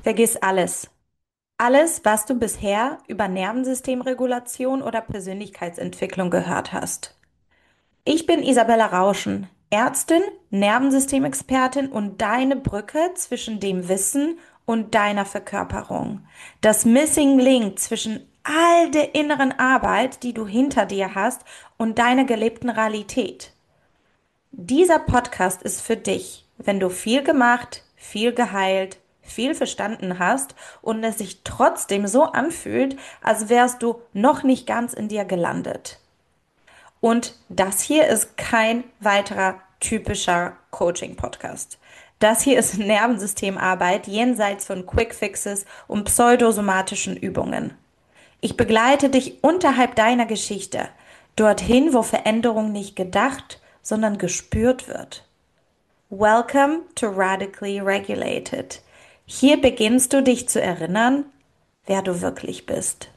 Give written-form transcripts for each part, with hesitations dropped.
Vergiss alles. Alles, was du bisher über Nervensystemregulation oder Persönlichkeitsentwicklung gehört hast. Ich bin Isabella Rauschen, Ärztin, Nervensystemexpertin und deine Brücke zwischen dem Wissen und deiner Verkörperung. Das Missing Link zwischen all der inneren Arbeit, die du hinter dir hast, und deiner gelebten Realität. Dieser Podcast ist für dich, wenn du viel gemacht, viel geheilt, viel verstanden hast und es sich trotzdem so anfühlt, als wärst du noch nicht ganz in dir gelandet. Und das hier ist kein weiterer typischer Coaching-Podcast. Das hier ist Nervensystemarbeit jenseits von Quick Fixes und pseudosomatischen Übungen. Ich begleite dich unterhalb deiner Geschichte, dorthin, wo Veränderung nicht gedacht, sondern gespürt wird. Welcome to Radically Regulated. Hier beginnst du dich zu erinnern, wer du wirklich bist.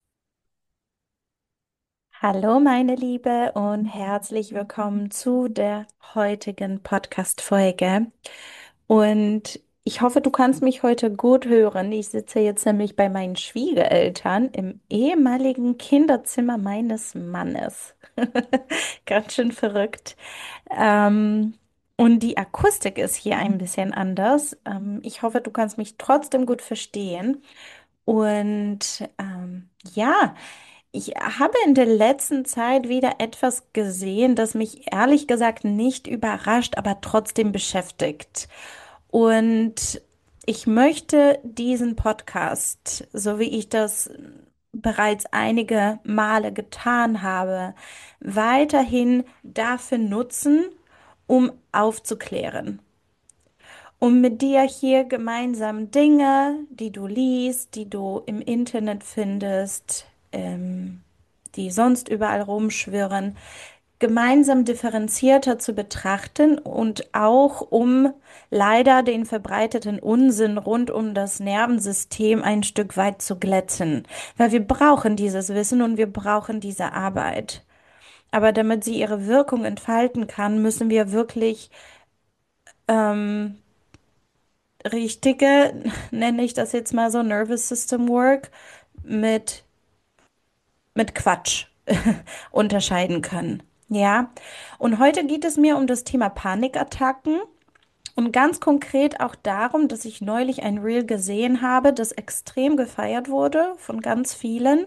Hallo, meine Liebe, und herzlich willkommen zu der heutigen Podcast-Folge. Und ich hoffe, du kannst mich heute gut hören. Ich sitze jetzt nämlich bei meinen Schwiegereltern im ehemaligen Kinderzimmer meines Mannes. Ganz schön verrückt. Ähm, und die Akustik ist hier ein bisschen anders. Ich hoffe, du kannst mich trotzdem gut verstehen. Und ja. Ich habe in der letzten Zeit wieder etwas gesehen, das mich ehrlich gesagt nicht überrascht, aber trotzdem beschäftigt. Und ich möchte diesen Podcast, so wie ich das bereits einige Male getan habe, weiterhin dafür nutzen, um aufzuklären, um mit dir hier gemeinsam Dinge, die du liest, die du im Internet findest, die sonst überall rumschwirren, gemeinsam differenzierter zu betrachten und auch um leider den verbreiteten Unsinn rund um das Nervensystem ein Stück weit zu glätten. Weil wir brauchen dieses Wissen und wir brauchen diese Arbeit. Aber damit sie ihre Wirkung entfalten kann, müssen wir wirklich ähm, richtige, nenne ich das jetzt mal so, Nervous System Work mit, mit Quatsch unterscheiden können. Ja, und heute geht es mir um das Thema Panikattacken und ganz konkret auch darum, dass ich neulich ein Reel gesehen habe, das extrem gefeiert wurde von ganz vielen,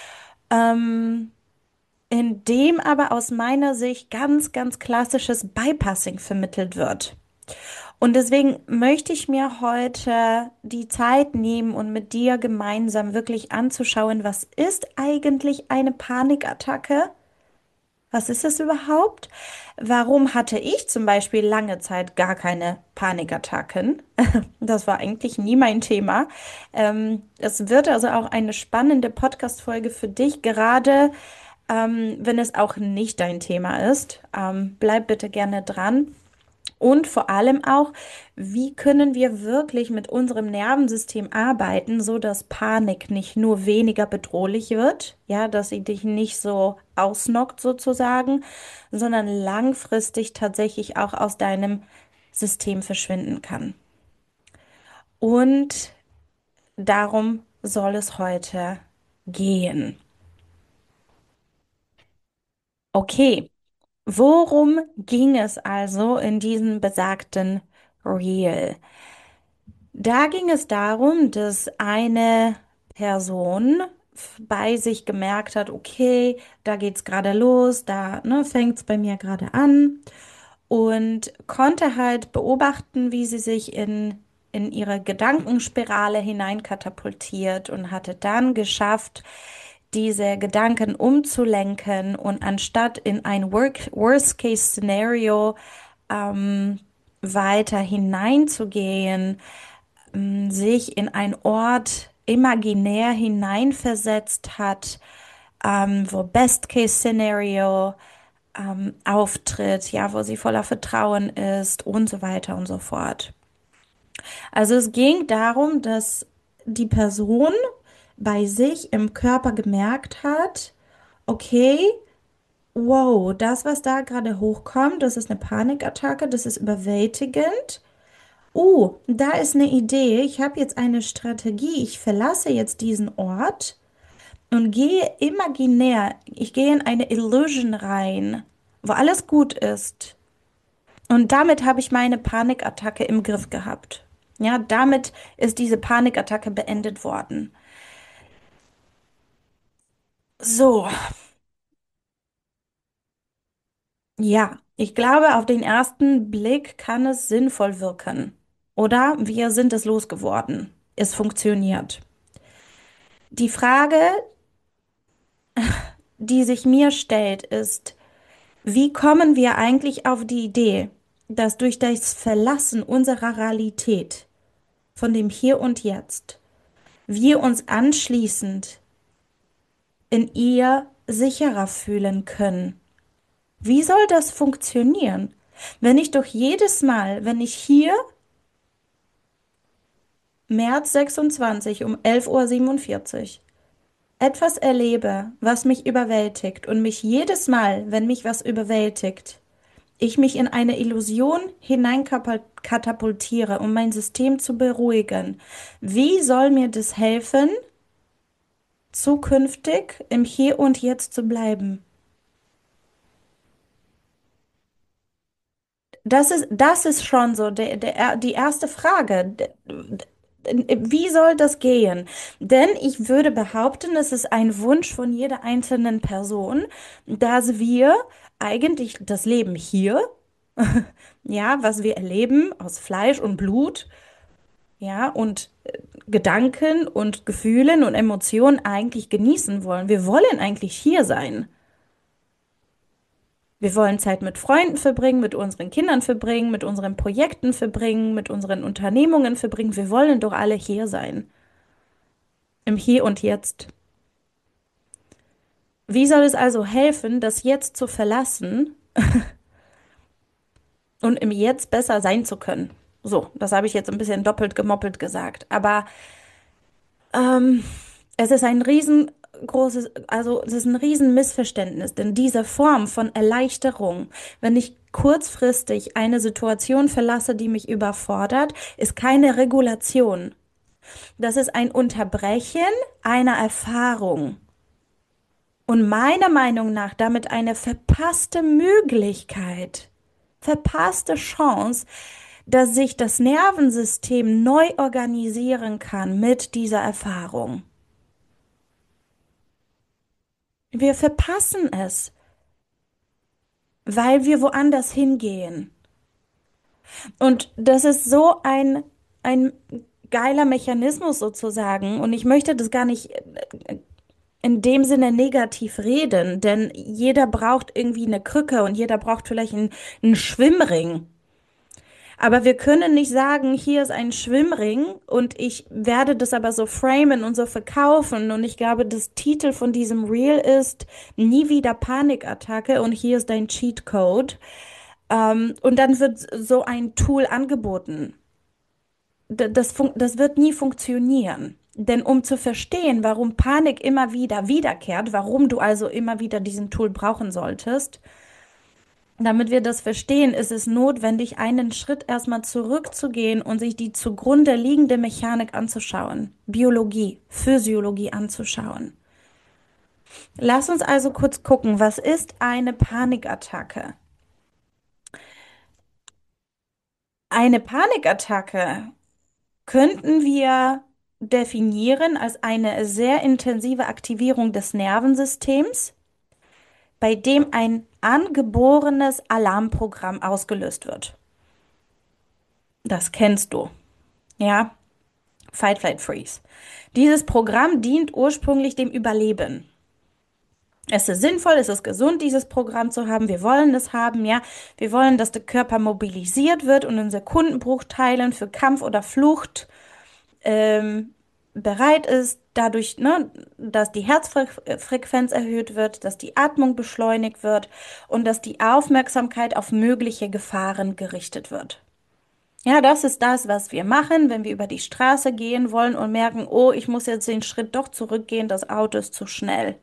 ähm, in dem aber aus meiner Sicht ganz klassisches Bypassing vermittelt wird. Und deswegen möchte ich mir heute die Zeit nehmen und mit dir gemeinsam wirklich anzuschauen, was ist eigentlich eine Panikattacke? Was ist es überhaupt? Warum hatte ich zum Beispiel lange Zeit gar keine Panikattacken? Das war eigentlich nie mein Thema. Es wird also auch eine spannende Podcast-Folge für dich, gerade wenn es auch nicht dein Thema ist. Bleib bitte gerne dran. Und vor allem auch, wie können wir wirklich mit unserem Nervensystem arbeiten, so dass Panik nicht nur weniger bedrohlich wird, ja, dass sie dich nicht so ausnockt sozusagen, sondern langfristig tatsächlich auch aus deinem System verschwinden kann. Und darum soll es heute gehen. Okay, worum ging es also in diesem besagten Reel? Da ging es darum, dass eine Person bei sich gemerkt hat, okay, da geht's gerade los, da fängt's bei mir gerade an und konnte halt beobachten, wie sie sich in ihre Gedankenspirale hineinkatapultiert und hatte dann geschafft, diese Gedanken umzulenken und anstatt in ein Worst-Case-Szenario weiter hineinzugehen, sich in einen Ort imaginär hineinversetzt hat, wo Best-Case-Szenario auftritt, ja, wo sie voller Vertrauen ist und so weiter und so fort. Also es ging darum, dass die Person bei sich im Körper gemerkt hat, okay, wow, das, was da gerade hochkommt, das ist eine Panikattacke, das ist überwältigend. Da ist eine Idee. Ich habe jetzt eine Strategie. Ich verlasse jetzt diesen Ort und gehe imaginär, ich gehe in eine Illusion rein, wo alles gut ist. Und damit habe ich meine Panikattacke im Griff gehabt. Ja, damit ist diese Panikattacke beendet worden. So, ja, ich glaube, auf den ersten Blick kann es sinnvoll wirken. Oder wir sind es losgeworden. Es funktioniert. Die Frage, die sich mir stellt, ist, wie kommen wir eigentlich auf die Idee, dass durch das Verlassen unserer Realität von dem Hier und Jetzt wir uns anschließend in ihr sicherer fühlen können? Wie soll das funktionieren, wenn ich doch jedes Mal, wenn ich hier März 26 um 11:47 Uhr etwas erlebe, was mich überwältigt und mich jedes Mal, wenn mich was überwältigt, ich mich in eine Illusion hineinkatapultiere, um mein System zu beruhigen. Wie soll mir das helfen, zukünftig im Hier und Jetzt zu bleiben? Das ist schon so die erste Frage. Wie soll das gehen? Denn ich würde behaupten, es ist ein Wunsch von jeder einzelnen Person, dass wir eigentlich das Leben hier, ja, was wir erleben aus Fleisch und Blut, ja, und Gedanken und Gefühlen und Emotionen eigentlich genießen wollen. Wir wollen eigentlich hier sein. Wir wollen Zeit mit Freunden verbringen, mit unseren Kindern verbringen, mit unseren Projekten verbringen, mit unseren Unternehmungen verbringen. Wir wollen doch alle hier sein, im Hier und Jetzt. Wie soll es also helfen, das Jetzt zu verlassen und im Jetzt besser sein zu können? So, das habe ich jetzt ein bisschen doppelt gemoppelt gesagt. Aber ähm, es ist ein riesengroßes, also es ist ein Riesenmissverständnis, denn diese Form von Erleichterung, wenn ich kurzfristig eine Situation verlasse, die mich überfordert, ist keine Regulation. Das ist ein Unterbrechen einer Erfahrung. Und meiner Meinung nach damit eine verpasste Möglichkeit, verpasste Chance, dass sich das Nervensystem neu organisieren kann mit dieser Erfahrung. Wir verpassen es, weil wir woanders hingehen. Und das ist so ein geiler Mechanismus sozusagen. Und ich möchte das gar nicht in dem Sinne negativ reden, denn jeder braucht irgendwie eine Krücke und jeder braucht vielleicht einen Schwimmring. Aber wir können nicht sagen, hier ist ein Schwimmring und ich werde das aber so framen und so verkaufen. Und ich glaube, das Titel von diesem Reel ist Nie wieder Panikattacke und hier ist dein Cheatcode. Und dann wird so ein Tool angeboten. Das wird nie funktionieren. Denn um zu verstehen, warum Panik immer wieder wiederkehrt, warum du also immer wieder diesen Tool brauchen solltest, damit wir das verstehen, ist es notwendig, einen Schritt erstmal zurückzugehen und sich die zugrunde liegende Mechanik anzuschauen, Biologie, Physiologie anzuschauen. Lass uns also kurz gucken, was ist eine Panikattacke? Eine Panikattacke könnten wir definieren als eine sehr intensive Aktivierung des Nervensystems, bei dem ein angeborenes Alarmprogramm ausgelöst wird. Das kennst du, ja? Fight, Flight, Freeze. Dieses Programm dient ursprünglich dem Überleben. Es ist sinnvoll, es ist gesund, dieses Programm zu haben. Wir wollen es haben, ja. Wir wollen, dass der Körper mobilisiert wird und in Sekundenbruchteilen für Kampf oder Flucht ähm, bereit ist, dadurch, ne, dass die Herzfrequenz erhöht wird, dass die Atmung beschleunigt wird und dass die Aufmerksamkeit auf mögliche Gefahren gerichtet wird. Ja, das ist das, was wir machen, wenn wir über die Straße gehen wollen und merken, oh, ich muss jetzt den Schritt doch zurückgehen, das Auto ist zu schnell.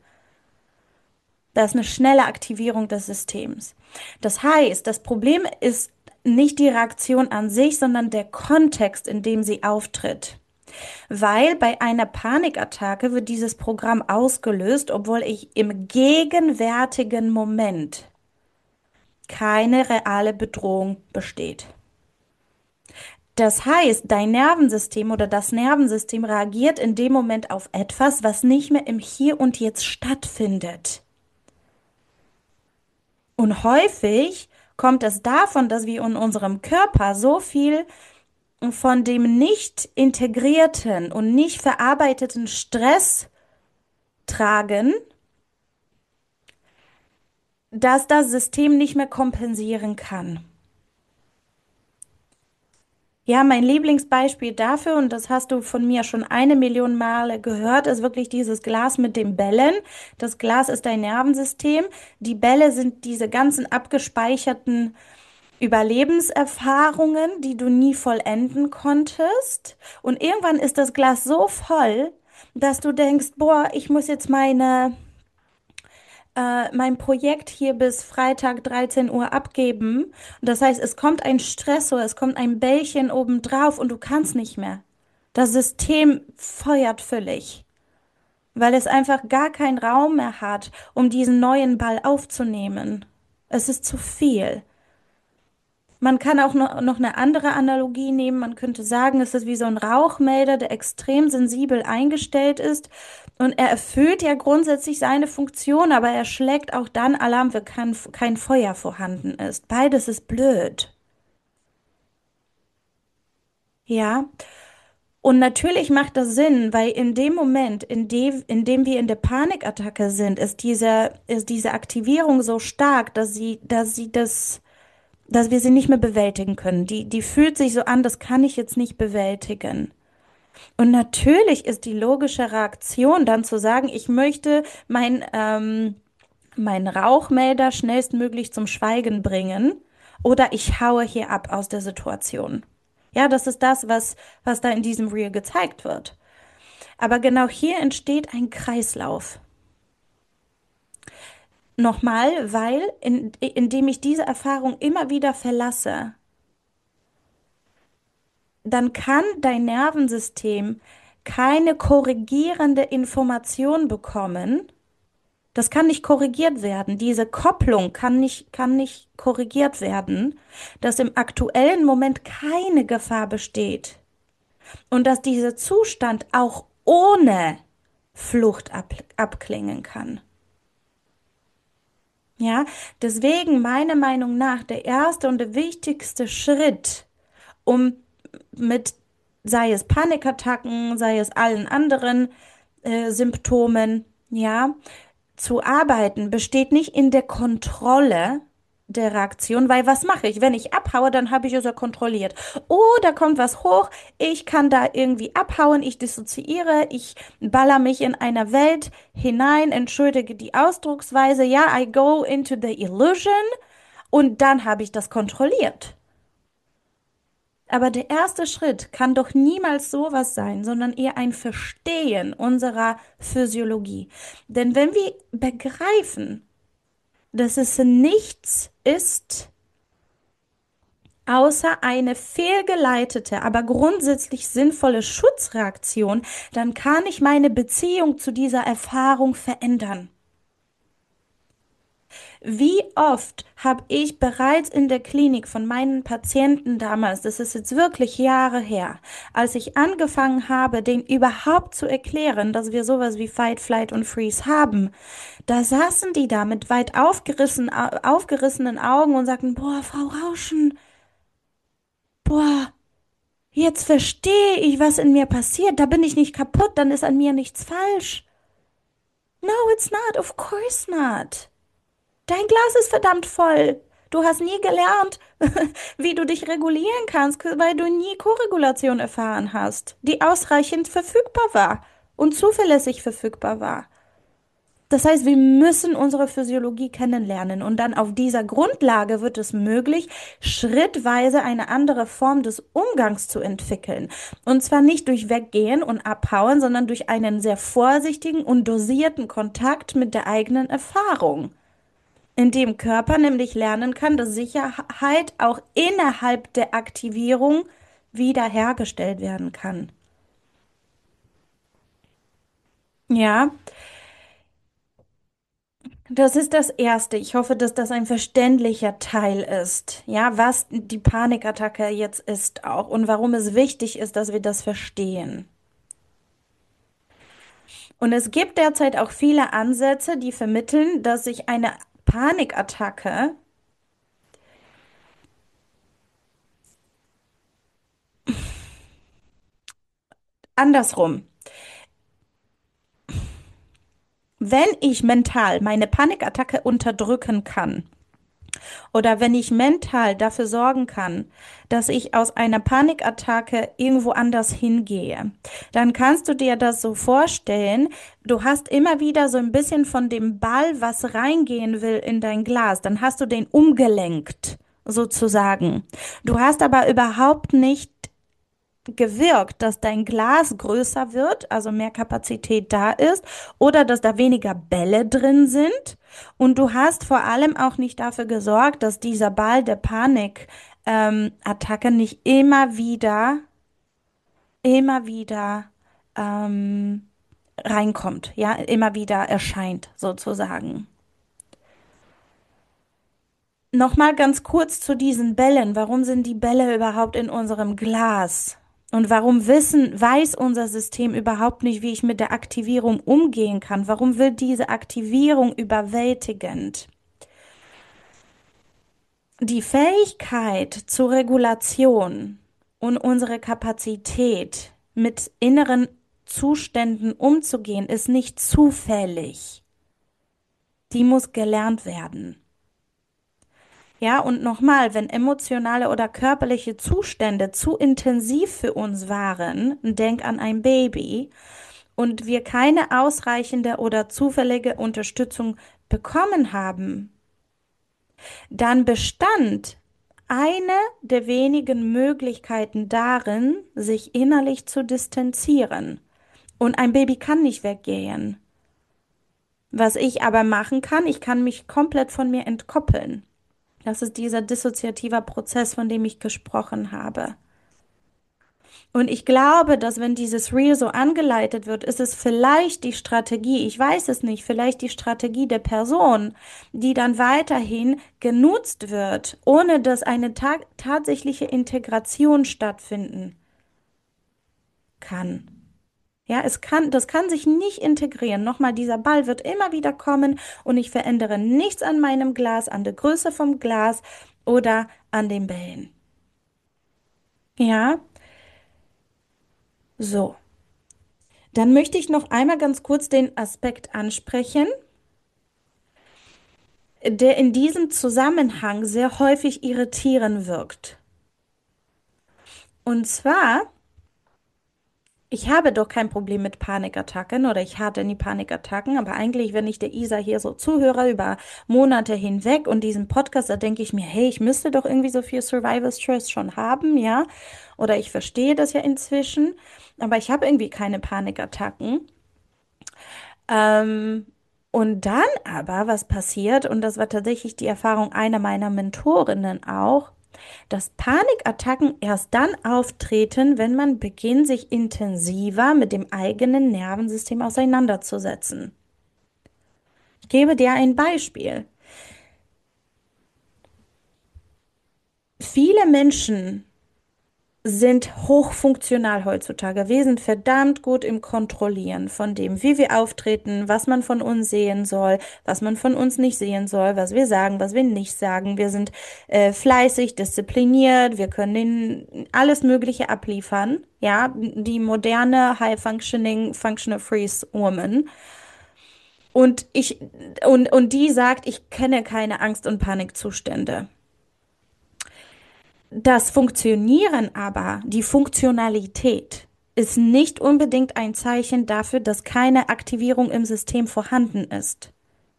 Das ist eine schnelle Aktivierung des Systems. Das heißt, das Problem ist nicht die Reaktion an sich, sondern der Kontext, in dem sie auftritt. Weil bei einer Panikattacke wird dieses Programm ausgelöst, obwohl ich im gegenwärtigen Moment keine reale Bedrohung besteht. Das heißt, dein Nervensystem oder das Nervensystem reagiert in dem Moment auf etwas, was nicht mehr im Hier und Jetzt stattfindet. Und häufig kommt es davon, dass wir in unserem Körper so viel von dem nicht integrierten und nicht verarbeiteten Stress tragen, dass das System nicht mehr kompensieren kann. Ja, mein Lieblingsbeispiel dafür, und das hast du von mir schon 1 Million Male gehört, ist wirklich dieses Glas mit den Bällen. Das Glas ist dein Nervensystem. Die Bälle sind diese ganzen abgespeicherten Überlebenserfahrungen, die du nie vollenden konntest. Und irgendwann ist das Glas so voll, dass du denkst, boah, ich muss jetzt mein Projekt hier bis Freitag 13 Uhr abgeben. Und das heißt, es kommt ein Stressor, es kommt ein Bällchen obendrauf und du kannst nicht mehr. Das System feuert völlig, weil es einfach gar keinen Raum mehr hat, um diesen neuen Ball aufzunehmen. Es ist zu viel. Man kann auch noch eine andere Analogie nehmen. Man könnte sagen, es ist wie so ein Rauchmelder, der extrem sensibel eingestellt ist. Und er erfüllt ja grundsätzlich seine Funktion, aber er schlägt auch dann Alarm, wenn kein Feuer vorhanden ist. Beides ist blöd. Ja. Und natürlich macht das Sinn, weil in dem Moment, in dem wir in der Panikattacke sind, ist diese Aktivierung so stark, dass wir sie nicht mehr bewältigen können. Die fühlt sich so an, das kann ich jetzt nicht bewältigen. Und natürlich ist die logische Reaktion dann zu sagen, ich möchte mein Rauchmelder schnellstmöglich zum Schweigen bringen oder ich haue hier ab aus der Situation. Ja, das ist das, was da in diesem Reel gezeigt wird. Aber genau hier entsteht ein Kreislauf. Nochmal, weil indem ich diese Erfahrung immer wieder verlasse, dann kann dein Nervensystem keine korrigierende Information bekommen. Das kann nicht korrigiert werden. Diese Kopplung kann nicht korrigiert werden, dass im aktuellen Moment keine Gefahr besteht und dass dieser Zustand auch ohne Flucht abklingen kann. Ja, deswegen meiner Meinung nach der erste und der wichtigste Schritt, um mit, sei es Panikattacken, sei es allen anderen Symptomen, ja, zu arbeiten, besteht nicht in der Kontrolle der Reaktion, weil was mache ich? Wenn ich abhaue, dann habe ich es ja kontrolliert. Oh, da kommt was hoch, ich kann da irgendwie abhauen, ich dissoziiere, ich baller mich in einer Welt hinein, entschuldige die Ausdrucksweise, ja, I go into the illusion und dann habe ich das kontrolliert. Aber der erste Schritt kann doch niemals sowas sein, sondern eher ein Verstehen unserer Physiologie. Denn wenn wir begreifen, dass es nichts ist, außer eine fehlgeleitete, aber grundsätzlich sinnvolle Schutzreaktion, dann kann ich meine Beziehung zu dieser Erfahrung verändern. Wie oft habe ich bereits in der Klinik von meinen Patienten damals, das ist jetzt wirklich Jahre her, als ich angefangen habe, denen überhaupt zu erklären, dass wir sowas wie Fight, Flight und Freeze haben, da saßen die da mit weit aufgerissenen Augen und sagten, boah, Frau Rauschen, boah, jetzt verstehe ich, was in mir passiert, da bin ich nicht kaputt, dann ist an mir nichts falsch. No, it's not, of course not. Dein Glas ist verdammt voll. Du hast nie gelernt, wie du dich regulieren kannst, weil du nie Koregulation erfahren hast, die ausreichend verfügbar war und zuverlässig verfügbar war. Das heißt, wir müssen unsere Physiologie kennenlernen und dann auf dieser Grundlage wird es möglich, schrittweise eine andere Form des Umgangs zu entwickeln. Und zwar nicht durch Weggehen und Abhauen, sondern durch einen sehr vorsichtigen und dosierten Kontakt mit der eigenen Erfahrung, in dem Körper nämlich lernen kann, dass Sicherheit auch innerhalb der Aktivierung wiederhergestellt werden kann. Ja, das ist das Erste. Ich hoffe, dass das ein verständlicher Teil ist. Ja, was die Panikattacke jetzt ist auch und warum es wichtig ist, dass wir das verstehen. Und es gibt derzeit auch viele Ansätze, die vermitteln, dass sich eine Panikattacke andersrum, wenn ich mental meine Panikattacke unterdrücken kann, oder wenn ich mental dafür sorgen kann, dass ich aus einer Panikattacke irgendwo anders hingehe, dann kannst du dir das so vorstellen, du hast immer wieder so ein bisschen von dem Ball, was reingehen will in dein Glas, dann hast du den umgelenkt, sozusagen. Du hast aber überhaupt nicht gewirkt, dass dein Glas größer wird, also mehr Kapazität da ist, oder dass da weniger Bälle drin sind. Und du hast vor allem auch nicht dafür gesorgt, dass dieser Ball der Panik, Attacke nicht immer wieder ähm, reinkommt, ja, immer wieder erscheint, sozusagen. Nochmal ganz kurz zu diesen Bällen. Warum sind die Bälle überhaupt in unserem Glas? Und warum weiß unser System überhaupt nicht, wie ich mit der Aktivierung umgehen kann? Warum wird diese Aktivierung überwältigend? Die Fähigkeit zur Regulation und unsere Kapazität, mit inneren Zuständen umzugehen, ist nicht zufällig. Die muss gelernt werden. Ja, und nochmal, wenn emotionale oder körperliche Zustände zu intensiv für uns waren, denk an ein Baby, und wir keine ausreichende oder zufällige Unterstützung bekommen haben, dann bestand eine der wenigen Möglichkeiten darin, sich innerlich zu distanzieren. Und ein Baby kann nicht weggehen. Was ich aber machen kann, ich kann mich komplett von mir entkoppeln. Das ist dieser dissoziative Prozess, von dem ich gesprochen habe. Und ich glaube, dass wenn dieses Reel so angeleitet wird, ist es vielleicht die Strategie, ich weiß es nicht, vielleicht die Strategie der Person, die dann weiterhin genutzt wird, ohne dass eine tatsächliche Integration stattfinden kann. Ja, das kann sich nicht integrieren. Nochmal, dieser Ball wird immer wieder kommen und ich verändere nichts an meinem Glas, an der Größe vom Glas oder an den Bällen. Ja, so. Dann möchte ich noch einmal ganz kurz den Aspekt ansprechen, der in diesem Zusammenhang sehr häufig irritierend wirkt. Und zwar, ich habe doch kein Problem mit Panikattacken oder ich hatte nie Panikattacken, aber eigentlich, wenn ich der Isa hier so zuhöre über Monate hinweg und diesen Podcast, da denke ich mir, hey, ich müsste doch irgendwie so viel Survival Stress schon haben, ja? Oder ich verstehe das ja inzwischen, aber ich habe irgendwie keine Panikattacken. Ähm, und dann aber, was passiert, und das war tatsächlich die Erfahrung einer meiner Mentorinnen auch, dass Panikattacken erst dann auftreten, wenn man beginnt, sich intensiver mit dem eigenen Nervensystem auseinanderzusetzen. Ich gebe dir ein Beispiel. Viele Menschen sind hochfunktional heutzutage. Wir sind verdammt gut im Kontrollieren von dem, wie wir auftreten, was man von uns sehen soll, was man von uns nicht sehen soll, was wir sagen, was wir nicht sagen. Wir sind fleißig, diszipliniert, wir können den alles Mögliche abliefern. Ja, die moderne High-Functioning, Functional Freeze Woman. Und und die sagt, ich kenne keine Angst- und Panikzustände. Das Funktionieren aber, die Funktionalität, ist nicht unbedingt ein Zeichen dafür, dass keine Aktivierung im System vorhanden ist.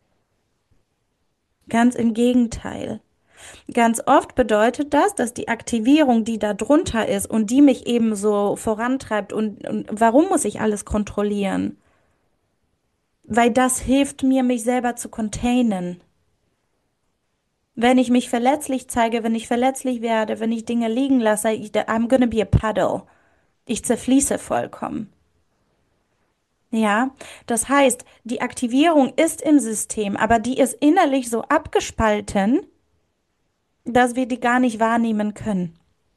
Ganz im Gegenteil. Ganz oft bedeutet das, dass die Aktivierung, die da drunter ist und die mich eben so vorantreibt und warum muss ich alles kontrollieren? Weil das hilft mir, mich selber zu containen. Wenn ich mich verletzlich zeige, wenn ich verletzlich werde, wenn ich Dinge liegen lasse, I'm gonna be a puddle. Ich zerfließe vollkommen. Ja, das heißt, die Aktivierung ist im System, aber die ist innerlich so abgespalten, dass wir die gar nicht wahrnehmen können.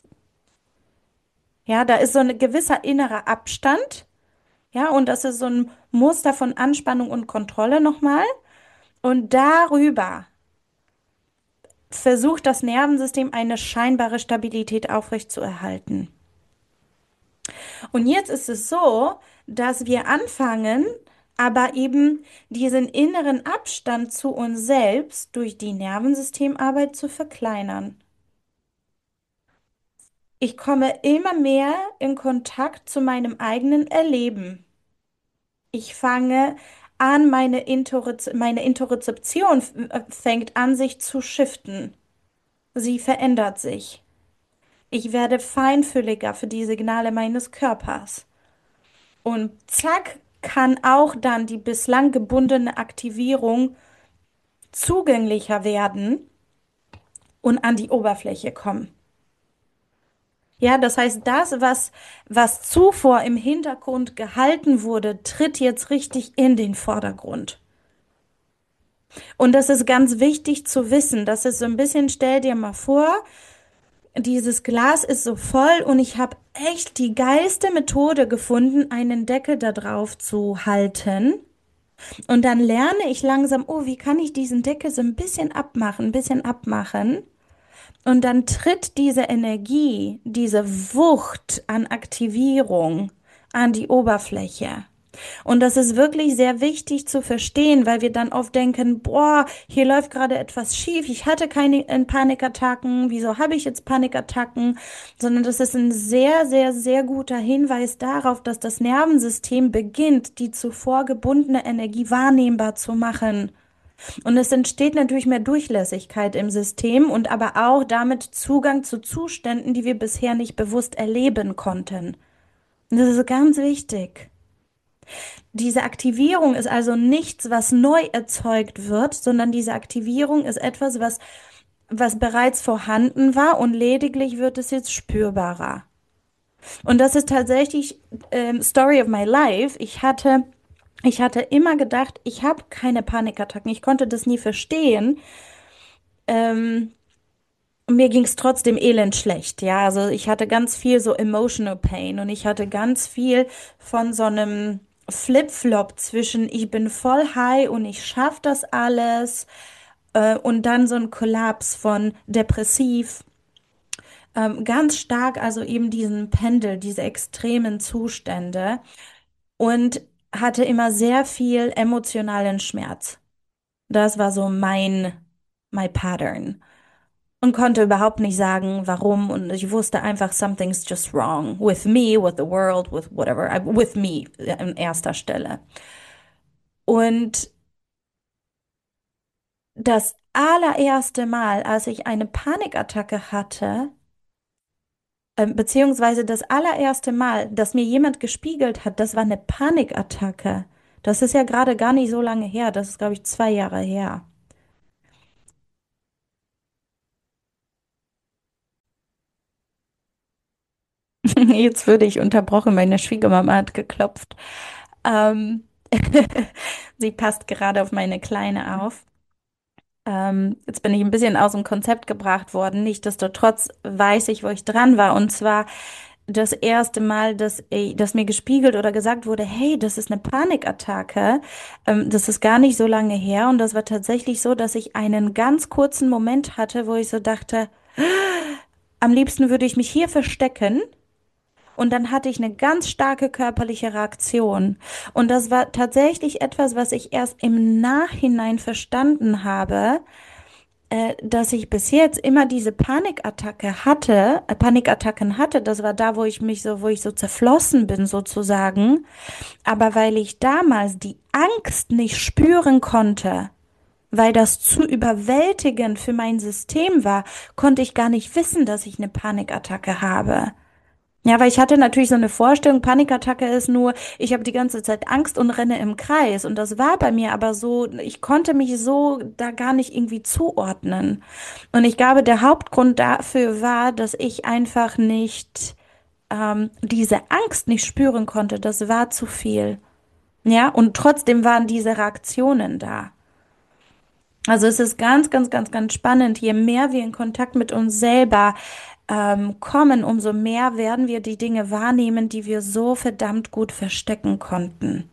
Ja, da ist so ein gewisser innerer Abstand. Ja, und das ist so ein Muster von Anspannung und Kontrolle nochmal. Und darüber versucht das Nervensystem eine scheinbare Stabilität aufrechtzuerhalten. Und jetzt ist es so, dass wir anfangen, aber eben diesen inneren Abstand zu uns selbst durch die Nervensystemarbeit zu verkleinern. Ich komme immer mehr in Kontakt zu meinem eigenen Erleben. Ich fange an, meine Interozeption fängt an, sich zu shiften. Sie verändert sich. Ich werde feinfühliger für die Signale meines Körpers. Und zack, kann auch dann die bislang gebundene Aktivierung zugänglicher werden und an die Oberfläche kommen. Ja, das heißt, was zuvor im Hintergrund gehalten wurde, tritt jetzt richtig in den Vordergrund. Und das ist ganz wichtig zu wissen. Das ist so ein bisschen, stell dir mal vor, dieses Glas ist so voll und ich habe echt die geilste Methode gefunden, einen Deckel da drauf zu halten. Und dann lerne ich langsam, oh, wie kann ich diesen Deckel so ein bisschen abmachen, ein bisschen abmachen. Und dann tritt diese Energie, diese Wucht an Aktivierung an die Oberfläche. Und das ist wirklich sehr wichtig zu verstehen, weil wir dann oft denken, boah, hier läuft gerade etwas schief, ich hatte keine Panikattacken, wieso habe ich jetzt Panikattacken? Sondern das ist ein sehr, sehr, sehr guter Hinweis darauf, dass das Nervensystem beginnt, die zuvor gebundene Energie wahrnehmbar zu machen. Und es entsteht natürlich mehr Durchlässigkeit im System und aber auch damit Zugang zu Zuständen, die wir bisher nicht bewusst erleben konnten. Und das ist ganz wichtig. Diese Aktivierung ist also nichts, was neu erzeugt wird, sondern diese Aktivierung ist etwas, was bereits vorhanden war und lediglich wird es jetzt spürbarer. Und das ist tatsächlich Story of my life. Ich hatte immer gedacht, ich habe keine Panikattacken. Ich konnte das nie verstehen. Ähm, Mir ging es trotzdem elend schlecht, ja. Also ich hatte ganz viel so emotional pain und ich hatte ganz viel von so einem Flip-Flop zwischen ich bin voll high und ich schaff das alles und dann so ein Kollaps von depressiv. Ganz stark, also eben diesen Pendel, diese extremen Zustände und hatte immer sehr viel emotionalen Schmerz. Das war so my pattern. Und konnte überhaupt nicht sagen, warum. Und ich wusste einfach, something's just wrong with me, with the world, with whatever, with me an erster Stelle. Und das allererste Mal, als ich eine Panikattacke hatte, beziehungsweise das allererste Mal, dass mir jemand gespiegelt hat, das war eine Panikattacke. Das ist ja gerade gar nicht so lange her. Das ist, glaube ich, 2 Jahre her. Jetzt würde ich unterbrochen, meine Schwiegermama hat geklopft. Ähm, Sie passt gerade auf meine Kleine auf. Jetzt bin ich ein bisschen aus dem Konzept gebracht worden. Nichtsdestotrotz weiß ich, wo ich dran war. Und zwar das erste Mal, dass mir gespiegelt oder gesagt wurde, hey, das ist eine Panikattacke. Das ist gar nicht so lange her. Und das war tatsächlich so, dass ich einen ganz kurzen Moment hatte, wo ich so dachte, am liebsten würde ich mich hier verstecken. Und dann hatte ich eine ganz starke körperliche Reaktion. Und das war tatsächlich etwas, was ich erst im Nachhinein verstanden habe, dass ich bis jetzt immer diese Panikattacken hatte. Das war da, wo ich so zerflossen bin sozusagen. Aber weil ich damals die Angst nicht spüren konnte, weil das zu überwältigend für mein System war, konnte ich gar nicht wissen, dass ich eine Panikattacke habe. Ja, weil ich hatte natürlich so eine Vorstellung, Panikattacke ist nur, ich habe die ganze Zeit Angst und renne im Kreis. Und das war bei mir aber so, ich konnte mich so da gar nicht irgendwie zuordnen. Und ich glaube, der Hauptgrund dafür war, dass ich einfach nicht diese Angst nicht spüren konnte. Das war zu viel. Ja, und trotzdem waren diese Reaktionen da. Also es ist ganz, ganz, ganz, ganz spannend. Je mehr wir in Kontakt mit uns selber kommen, umso mehr werden wir die Dinge wahrnehmen, die wir so verdammt gut verstecken konnten.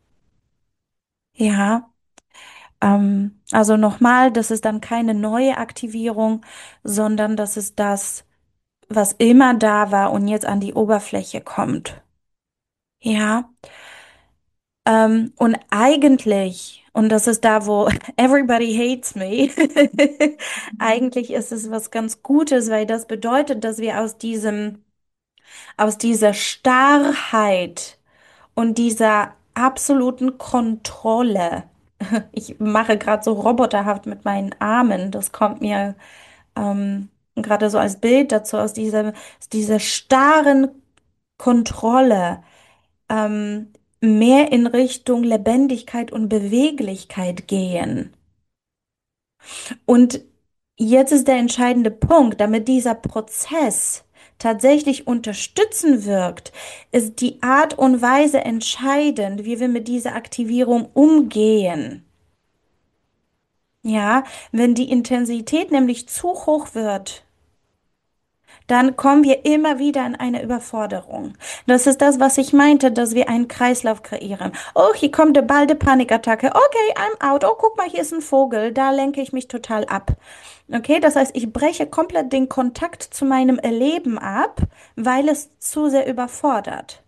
Ja, also nochmal, das ist dann keine neue Aktivierung, sondern das ist das, was immer da war und jetzt an die Oberfläche kommt. Ja, und eigentlich, und das ist da, wo everybody hates me, eigentlich ist es was ganz Gutes, weil das bedeutet, dass wir aus dieser Starrheit und dieser absoluten Kontrolle, ich mache gerade so roboterhaft mit meinen Armen, das kommt mir gerade so als Bild dazu, aus dieser starren Kontrolle mehr in Richtung Lebendigkeit und Beweglichkeit gehen. Und jetzt ist der entscheidende Punkt, damit dieser Prozess tatsächlich unterstützen wirkt, ist die Art und Weise entscheidend, wie wir mit dieser Aktivierung umgehen. Ja, wenn die Intensität nämlich zu hoch wird, dann kommen wir immer wieder in eine Überforderung. Das ist das, was ich meinte, dass wir einen Kreislauf kreieren. Oh, hier kommt eine balde Panikattacke. Okay, I'm out. Oh, guck mal, hier ist ein Vogel. Da lenke ich mich total ab. Okay, das heißt, ich breche komplett den Kontakt zu meinem Erleben ab, weil es zu sehr überfordert.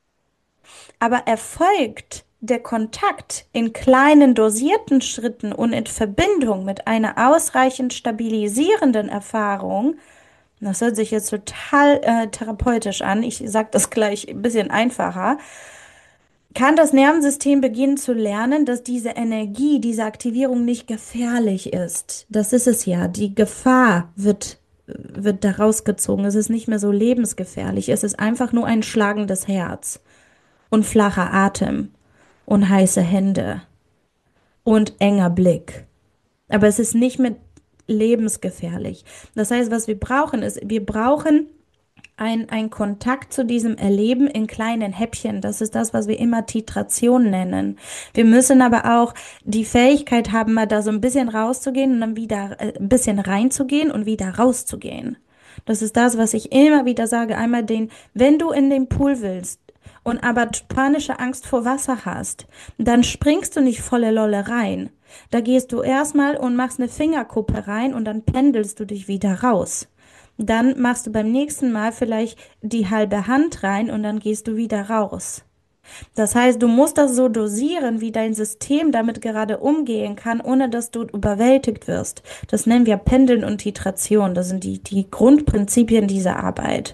Aber erfolgt der Kontakt in kleinen dosierten Schritten und in Verbindung mit einer ausreichend stabilisierenden Erfahrung, das hört sich jetzt total therapeutisch an. Ich sage das gleich ein bisschen einfacher. Kann das Nervensystem beginnen zu lernen, dass diese Energie, diese Aktivierung nicht gefährlich ist? Das ist es ja. Die Gefahr wird da rausgezogen. Es ist nicht mehr so lebensgefährlich. Es ist einfach nur ein schlagendes Herz und flacher Atem und heiße Hände und enger Blick. Aber es ist nicht mehr lebensgefährlich. Das heißt, was wir brauchen, ist, wir brauchen ein Kontakt zu diesem Erleben in kleinen Häppchen. Das ist das, was wir immer Titration nennen. Wir müssen aber auch die Fähigkeit haben, mal da so ein bisschen rauszugehen und dann wieder ein bisschen reinzugehen und wieder rauszugehen. Das ist das, was ich immer wieder sage. Einmal wenn du in den Pool willst und aber panische Angst vor Wasser hast, dann springst du nicht volle Lolle rein. Da gehst du erstmal und machst eine Fingerkuppe rein und dann pendelst du dich wieder raus. Dann machst du beim nächsten Mal vielleicht die halbe Hand rein und dann gehst du wieder raus. Das heißt, du musst das so dosieren, wie dein System damit gerade umgehen kann, ohne dass du überwältigt wirst. Das nennen wir Pendeln und Titration. Das sind die Grundprinzipien dieser Arbeit.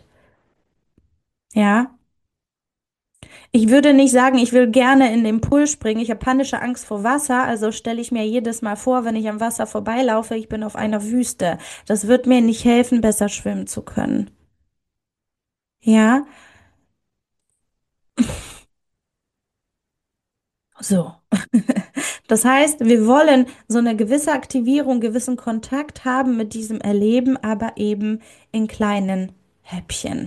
Ja. Ich würde nicht sagen, ich will gerne in den Pool springen. Ich habe panische Angst vor Wasser, also stelle ich mir jedes Mal vor, wenn ich am Wasser vorbeilaufe, ich bin auf einer Wüste. Das wird mir nicht helfen, besser schwimmen zu können. Ja, so. Das heißt, wir wollen so eine gewisse Aktivierung, gewissen Kontakt haben mit diesem Erleben, aber eben in kleinen Häppchen.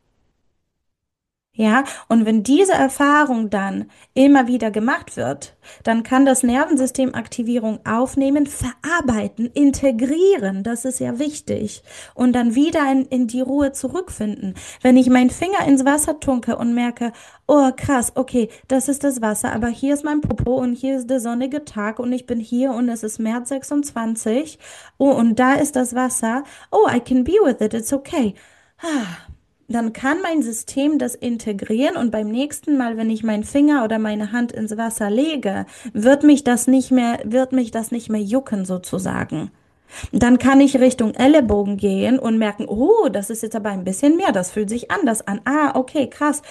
Ja, und wenn diese Erfahrung dann immer wieder gemacht wird, dann kann das Nervensystem Aktivierung aufnehmen, verarbeiten, integrieren, das ist ja wichtig, und dann wieder in die Ruhe zurückfinden. Wenn ich meinen Finger ins Wasser tunke und merke, oh krass, okay, das ist das Wasser, aber hier ist mein Popo und hier ist der sonnige Tag und ich bin hier und es ist März 26, oh, und da ist das Wasser, oh, I can be with it, it's okay. Dann kann mein System das integrieren und beim nächsten Mal, wenn ich meinen Finger oder meine Hand ins Wasser lege, wird mich das nicht mehr jucken sozusagen. Dann kann ich Richtung Ellenbogen gehen und merken, oh, das ist jetzt aber ein bisschen mehr, das fühlt sich anders an. Ah, okay, krass.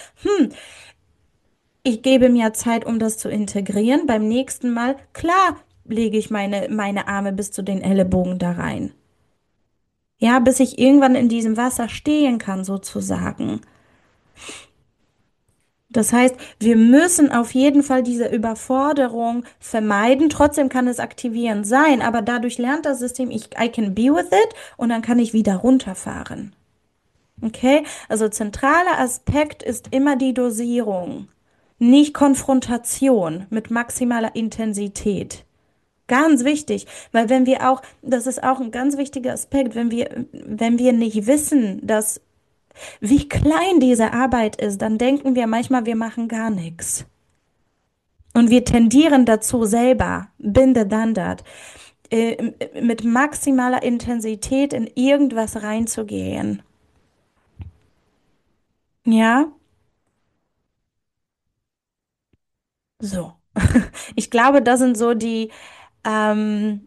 Ich gebe mir Zeit, um das zu integrieren. Beim nächsten Mal, klar, lege ich meine Arme bis zu den Ellenbogen da rein. Ja, bis ich irgendwann in diesem Wasser stehen kann, sozusagen. Das heißt, wir müssen auf jeden Fall diese Überforderung vermeiden. Trotzdem kann es aktivierend sein, aber dadurch lernt das System, I can be with it und dann kann ich wieder runterfahren. Okay? Also zentraler Aspekt ist immer die Dosierung, nicht Konfrontation mit maximaler Intensität. Ganz wichtig, weil wenn wir auch, das ist auch ein ganz wichtiger Aspekt, wenn wir nicht wissen, dass, wie klein diese Arbeit ist, dann denken wir manchmal, wir machen gar nichts. Und wir tendieren dazu selber, binde dann dat, mit maximaler Intensität in irgendwas reinzugehen. Ja, so. Ich glaube, das sind so ähm,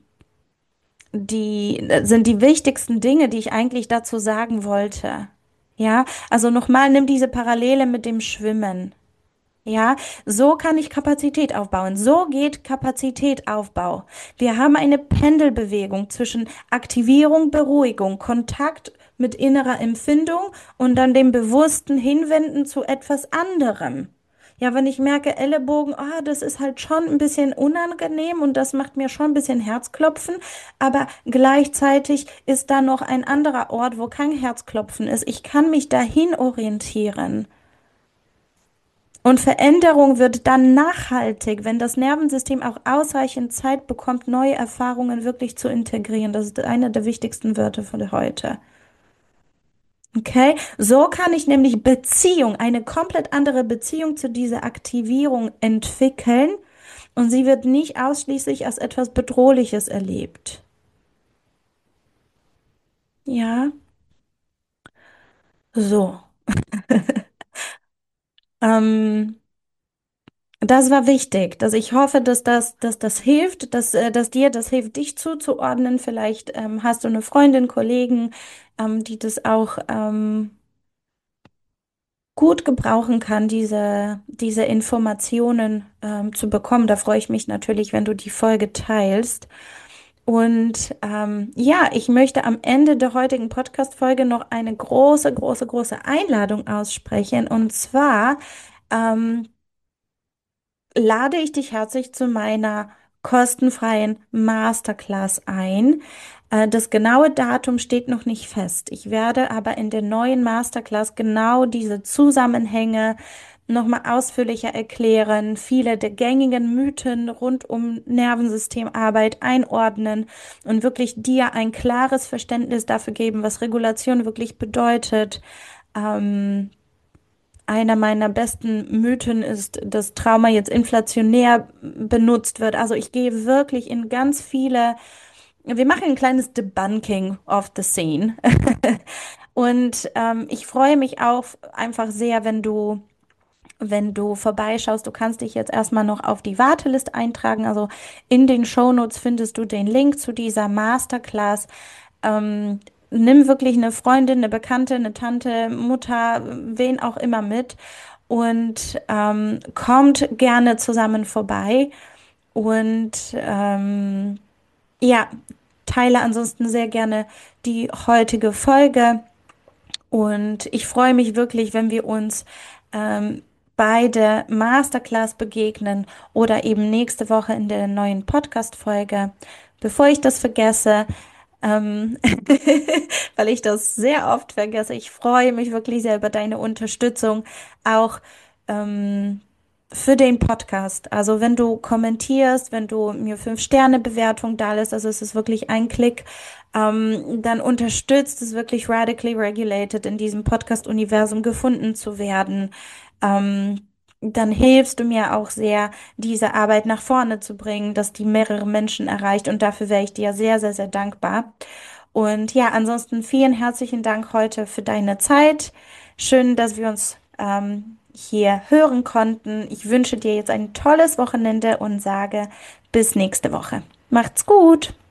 sind die wichtigsten Dinge, die ich eigentlich dazu sagen wollte. Ja, also nochmal, nimm diese Parallele mit dem Schwimmen. Ja, so kann ich Kapazität aufbauen. So geht Kapazitätaufbau. Wir haben eine Pendelbewegung zwischen Aktivierung, Beruhigung, Kontakt mit innerer Empfindung und dann dem bewussten Hinwenden zu etwas anderem. Ja, wenn ich merke, Ellenbogen, das ist halt schon ein bisschen unangenehm und das macht mir schon ein bisschen Herzklopfen, aber gleichzeitig ist da noch ein anderer Ort, wo kein Herzklopfen ist. Ich kann mich dahin orientieren. Und Veränderung wird dann nachhaltig, wenn das Nervensystem auch ausreichend Zeit bekommt, neue Erfahrungen wirklich zu integrieren. Das ist einer der wichtigsten Wörter von heute. Okay? So kann ich nämlich Beziehung, eine komplett andere Beziehung zu dieser Aktivierung entwickeln und sie wird nicht ausschließlich als etwas Bedrohliches erlebt. Ja, so. Ähm, Das war wichtig, dass ich hoffe, dass das hilft, dass dir das hilft, dich zuzuordnen. Vielleicht hast du eine Freundin, Kollegen, die das auch gut gebrauchen kann, diese Informationen zu bekommen. Da freue ich mich natürlich, wenn du die Folge teilst. Und ja, ich möchte am Ende der heutigen Podcast-Folge noch eine große, große, große Einladung aussprechen. Und zwar ähm, lade ich dich herzlich zu meiner kostenfreien Masterclass ein. Das genaue Datum steht noch nicht fest. Ich werde aber in der neuen Masterclass genau diese Zusammenhänge nochmal ausführlicher erklären, viele der gängigen Mythen rund um Nervensystemarbeit einordnen und wirklich dir ein klares Verständnis dafür geben, was Regulation wirklich bedeutet. Ähm, Einer meiner besten Mythen ist, dass Trauma jetzt inflationär benutzt wird. Also ich gehe wirklich in ganz viele, wir machen ein kleines Debunking of the scene. Und ich freue mich auch einfach sehr, wenn du vorbeischaust. Du kannst dich jetzt erstmal noch auf die Warteliste eintragen. Also in den Shownotes findest du den Link zu dieser Masterclass. Nimm wirklich eine Freundin, eine Bekannte, eine Tante, Mutter, wen auch immer mit und kommt gerne zusammen vorbei und ja, teile ansonsten sehr gerne die heutige Folge. Und ich freue mich wirklich, wenn wir uns ähm, bei der Masterclass begegnen oder eben nächste Woche in der neuen Podcast-Folge. Bevor ich das vergesse, ähm, weil ich das sehr oft vergesse, ich freue mich wirklich sehr über deine Unterstützung, auch ähm, für den Podcast. Also wenn du kommentierst, wenn du mir 5-Sterne-Bewertung da lässt, also es ist wirklich ein Klick, dann unterstützt es wirklich Radically Regulated in diesem Podcast-Universum gefunden zu werden. Dann hilfst du mir auch sehr, diese Arbeit nach vorne zu bringen, dass die mehrere Menschen erreicht und dafür wäre ich dir sehr, sehr, sehr dankbar. Und ja, ansonsten vielen herzlichen Dank heute für deine Zeit. Schön, dass wir uns hier hören konnten. Ich wünsche dir jetzt ein tolles Wochenende und sage bis nächste Woche. Macht's gut!